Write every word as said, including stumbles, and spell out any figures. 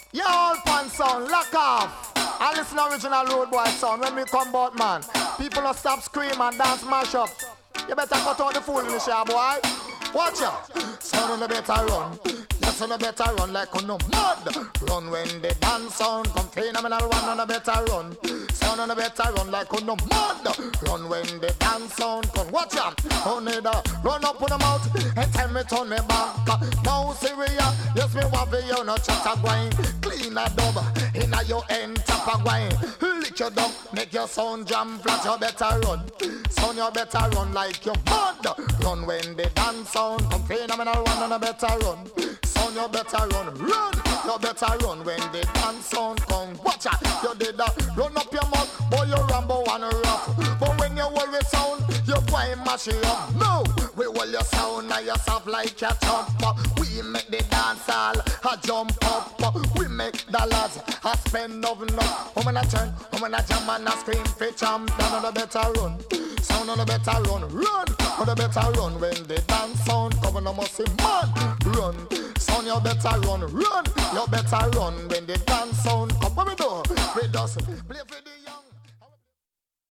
You all fan sound, lock off. I listen to original road boy sound when we come out, man. People don't stop scream and dance mash up. You better cut out the fool in the show, boy. Watch out. Sound on the better run. Yes, on the better run like on no mud. Run when the dance sound come phenomenal one on the better run. Sound on the better run like on no mud. Run when the dance sound come. Watch out. On the run up on the mouth and tell me turn me back. Now serious. Yes, me want for you no chatter going. Clean a dub in a your end top of wine. Lick your dog, make your sound jam flat. You better run. Sound you better run like your mud. Run when the dance sound come phenomenal one on a better run. Sound you better run, run. You better run when the dance sound come. Watch out, you did that. Run up your mouth, boy you rambo and rough. But when you worry sound, you going mash it up. No, we will your sound now yourself like your jump. We make the dance all a jump up. We make dollars a spend of enough. Woman a turn, woman a jam and a scream for champ. Down on the better run. Sound on the better run, run. On the better run when the dance sound come on, I must say man, run. Sound you better run, run. You better run when the dance sound come. What we do? We just play for the